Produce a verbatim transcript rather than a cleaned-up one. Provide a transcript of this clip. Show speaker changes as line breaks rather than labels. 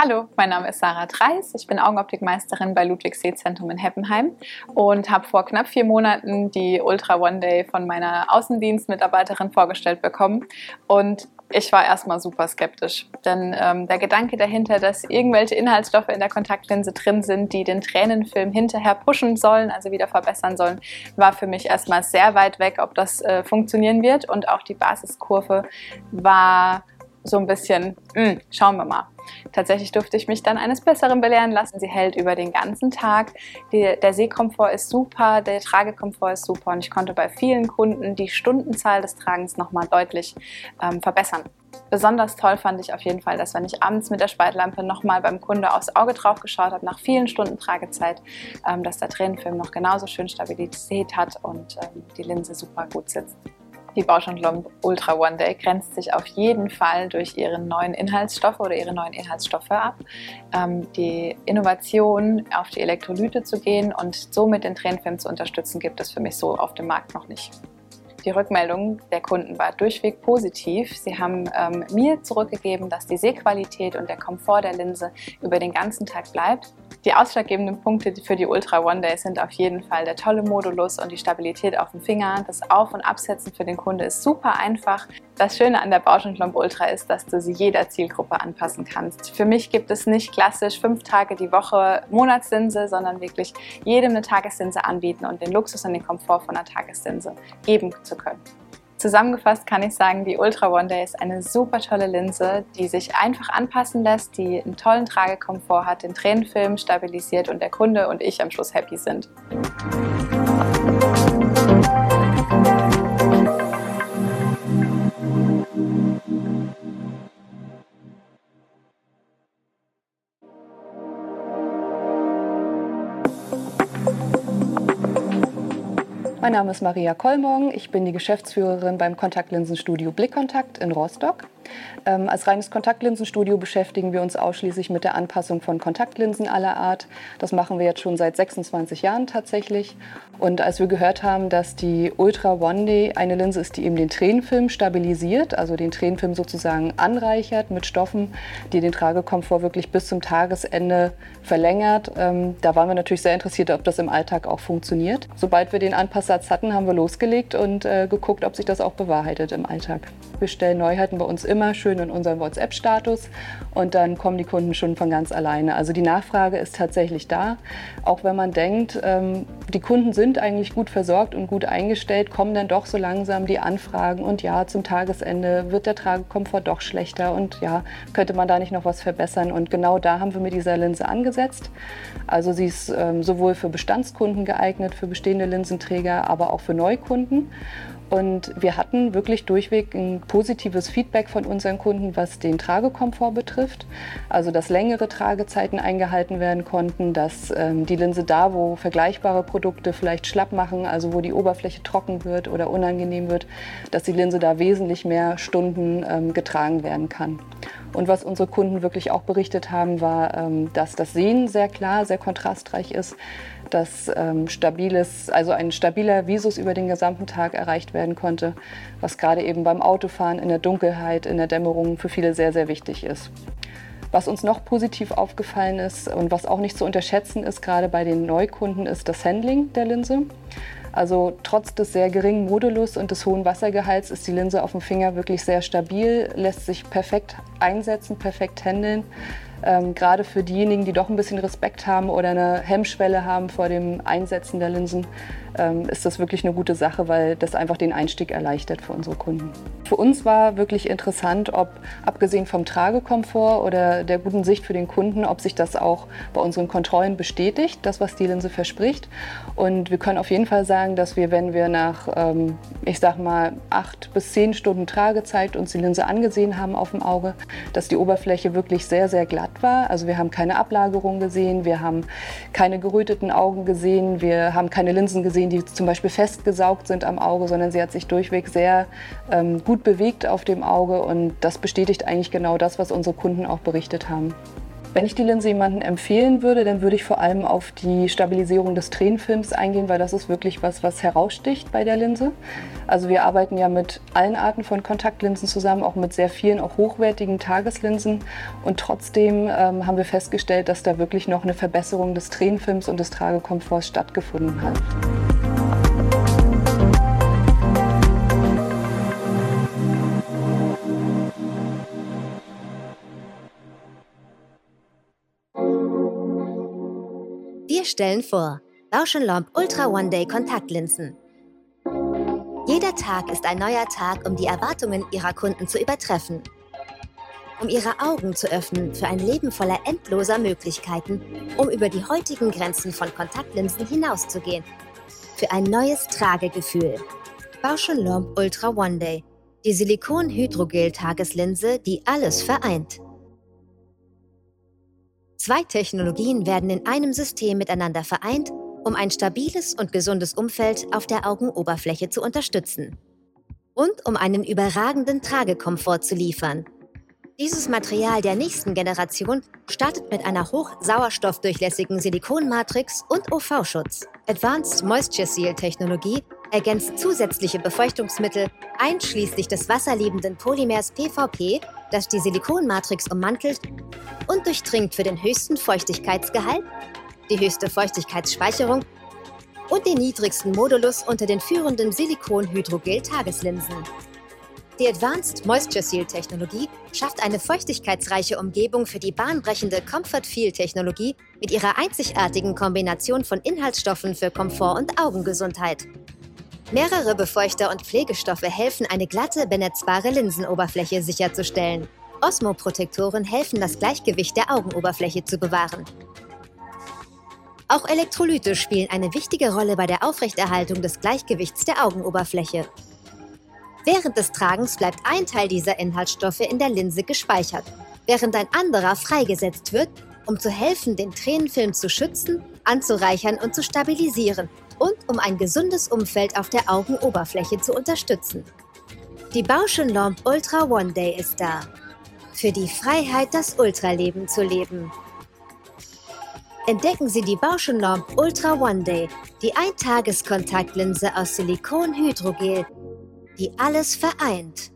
Hallo, mein Name ist Sarah Dreis. Ich bin Augenoptikmeisterin bei Ludwig Sehzentrum in Heppenheim und habe vor knapp vier Monaten die Ultra One Day von meiner Außendienstmitarbeiterin vorgestellt bekommen. Und ich war erstmal super skeptisch, denn ähm, der Gedanke dahinter, dass irgendwelche Inhaltsstoffe in der Kontaktlinse drin sind, die den Tränenfilm hinterher pushen sollen, also wieder verbessern sollen, war für mich erstmal sehr weit weg, ob das äh, funktionieren wird. Und auch die Basiskurve war so ein bisschen, mh, schauen wir mal. Tatsächlich durfte ich mich dann eines Besseren belehren lassen. Sie hält über den ganzen Tag. Die, der Sehkomfort ist super, der Tragekomfort ist super und ich konnte bei vielen Kunden die Stundenzahl des Tragens nochmal deutlich ähm, verbessern. Besonders toll fand ich auf jeden Fall, dass wenn ich abends mit der Speitlampe nochmal beim Kunde aufs Auge drauf geschaut habe, nach vielen Stunden Tragezeit, ähm, dass der Tränenfilm noch genauso schön Stabilität hat und ähm, die Linse super gut sitzt. Die Bausch und Lomb Ultra One Day grenzt sich auf jeden Fall durch ihre neuen Inhaltsstoffe oder ihre neuen Inhaltsstoffe ab. Ähm, die Innovation, auf die Elektrolyte zu gehen und somit den Tränenfilm zu unterstützen, gibt es für mich so auf dem Markt noch nicht. Die Rückmeldung der Kunden war durchweg positiv. Sie haben ähm, mir zurückgegeben, dass die Sehqualität und der Komfort der Linse über den ganzen Tag bleibt. Die ausschlaggebenden Punkte für die Ultra One Day sind auf jeden Fall der tolle Modulus und die Stabilität auf dem Finger. Das Auf- und Absetzen für den Kunde ist super einfach. Das Schöne an der Bausch und Lomb Ultra ist, dass du sie jeder Zielgruppe anpassen kannst. Für mich gibt es nicht klassisch fünf Tage die Woche Monatslinse, sondern wirklich jedem eine Tageslinse anbieten und den Luxus und den Komfort von einer Tageslinse geben zu können. Zusammengefasst kann ich sagen, die Ultra One Day ist eine super tolle Linse, die sich einfach anpassen lässt, die einen tollen Tragekomfort hat, den Tränenfilm stabilisiert und der Kunde und ich am Schluss happy sind.
Mein Name ist Maria Kollmorgen, ich bin die Geschäftsführerin beim Kontaktlinsenstudio Blickkontakt in Rostock. Ähm, als reines Kontaktlinsenstudio beschäftigen wir uns ausschließlich mit der Anpassung von Kontaktlinsen aller Art. Das machen wir jetzt schon seit sechsundzwanzig Jahren tatsächlich. Und als wir gehört haben, dass die Ultra One Day eine Linse ist, die eben den Tränenfilm stabilisiert, also den Tränenfilm sozusagen anreichert mit Stoffen, die den Tragekomfort wirklich bis zum Tagesende verlängert, ähm, da waren wir natürlich sehr interessiert, ob das im Alltag auch funktioniert. Sobald wir den Anpasssatz hatten, haben wir losgelegt und äh, geguckt, ob sich das auch bewahrheitet im Alltag. Wir stellen Neuheiten bei uns immer schön in unseren WhatsApp-Status und dann kommen die Kunden schon von ganz alleine. Also die Nachfrage ist tatsächlich da. Auch wenn man denkt, ähm, die Kunden sind eigentlich gut versorgt und gut eingestellt, kommen dann doch so langsam die Anfragen und ja, zum Tagesende wird der Tragekomfort doch schlechter und ja, könnte man da nicht noch was verbessern? Und genau da haben wir mit dieser Linse angesetzt. Also sie ist ähm, sowohl für Bestandskunden geeignet, für bestehende Linsenträger, aber auch für Neukunden. Und wir hatten wirklich durchweg ein positives Feedback von unseren Kunden, was den Tragekomfort betrifft. Also, dass längere Tragezeiten eingehalten werden konnten, dass ähm, die Linse da, wo vergleichbare Produkte vielleicht schlapp machen, also wo die Oberfläche trocken wird oder unangenehm wird, dass die Linse da wesentlich mehr Stunden ähm, getragen werden kann. Und was unsere Kunden wirklich auch berichtet haben, war, ähm, dass das Sehen sehr klar, sehr kontrastreich ist, dass ähm, stabiles, also ein stabiler Visus über den gesamten Tag erreicht werden konnte, was gerade eben beim Autofahren in der Dunkelheit, in der Dämmerung für viele sehr, sehr wichtig ist. Was uns noch positiv aufgefallen ist und was auch nicht zu unterschätzen ist, gerade bei den Neukunden, ist das Handling der Linse. Also trotz des sehr geringen Modulus und des hohen Wassergehalts ist die Linse auf dem Finger wirklich sehr stabil, lässt sich perfekt einsetzen, perfekt handeln. Ähm, gerade für diejenigen, die doch ein bisschen Respekt haben oder eine Hemmschwelle haben vor dem Einsetzen der Linsen, ähm, ist das wirklich eine gute Sache, weil das einfach den Einstieg erleichtert für unsere Kunden. Für uns war wirklich interessant, ob abgesehen vom Tragekomfort oder der guten Sicht für den Kunden, ob sich das auch bei unseren Kontrollen bestätigt, das, was die Linse verspricht. Und wir können auf jeden Fall sagen, dass wir, wenn wir nach, ähm, ich sag mal, acht bis zehn Stunden Tragezeit uns die Linse angesehen haben auf dem Auge, dass die Oberfläche wirklich sehr, sehr glatt war. Also wir haben keine Ablagerung gesehen, wir haben keine geröteten Augen gesehen, wir haben keine Linsen gesehen, die zum Beispiel festgesaugt sind am Auge, sondern sie hat sich durchweg sehr ähm, gut bewegt auf dem Auge und das bestätigt eigentlich genau das, was unsere Kunden auch berichtet haben. Wenn ich die Linse jemandem empfehlen würde, dann würde ich vor allem auf die Stabilisierung des Tränenfilms eingehen, weil das ist wirklich was, was heraussticht bei der Linse. Also wir arbeiten ja mit allen Arten von Kontaktlinsen zusammen, auch mit sehr vielen, auch hochwertigen Tageslinsen. Und trotzdem ähm, haben wir festgestellt, dass da wirklich noch eine Verbesserung des Tränenfilms und des Tragekomforts stattgefunden hat.
Wir stellen vor Bausch und Lomb Ultra One Day Kontaktlinsen. Jeder Tag ist ein neuer Tag, um die Erwartungen Ihrer Kunden zu übertreffen. Um Ihre Augen zu öffnen für ein Leben voller endloser Möglichkeiten, um über die heutigen Grenzen von Kontaktlinsen hinauszugehen. Für ein neues Tragegefühl. Bausch und Lomb Ultra One Day. Die Silikon-Hydrogel-Tageslinse, die alles vereint. Zwei Technologien werden in einem System miteinander vereint, um ein stabiles und gesundes Umfeld auf der Augenoberfläche zu unterstützen. Und um einen überragenden Tragekomfort zu liefern. Dieses Material der nächsten Generation startet mit einer hochsauerstoffdurchlässigen Silikonmatrix und U V-Schutz. Advanced Moisture Seal Technologie ergänzt zusätzliche Befeuchtungsmittel, einschließlich des wasserliebenden Polymers P V P, das die Silikonmatrix ummantelt und durchdringt für den höchsten Feuchtigkeitsgehalt, die höchste Feuchtigkeitsspeicherung und den niedrigsten Modulus unter den führenden Silikon-Hydrogel-Tageslinsen. Die Advanced Moisture Seal Technologie schafft eine feuchtigkeitsreiche Umgebung für die bahnbrechende Comfort Feel Technologie mit ihrer einzigartigen Kombination von Inhaltsstoffen für Komfort und Augengesundheit. Mehrere Befeuchter und Pflegestoffe helfen, eine glatte, benetzbare Linsenoberfläche sicherzustellen. Osmoprotektoren helfen, das Gleichgewicht der Augenoberfläche zu bewahren. Auch Elektrolyte spielen eine wichtige Rolle bei der Aufrechterhaltung des Gleichgewichts der Augenoberfläche. Während des Tragens bleibt ein Teil dieser Inhaltsstoffe in der Linse gespeichert, während ein anderer freigesetzt wird, um zu helfen, den Tränenfilm zu schützen, anzureichern und zu stabilisieren und um ein gesundes Umfeld auf der Augenoberfläche zu unterstützen. Die Bausch und Lomb Ultra One Day ist da. Für die Freiheit, das Ultraleben zu leben. Entdecken Sie die Bausch und Lomb Ultra One Day, die Eintageskontaktlinse aus Silikon-Hydrogel, die alles vereint.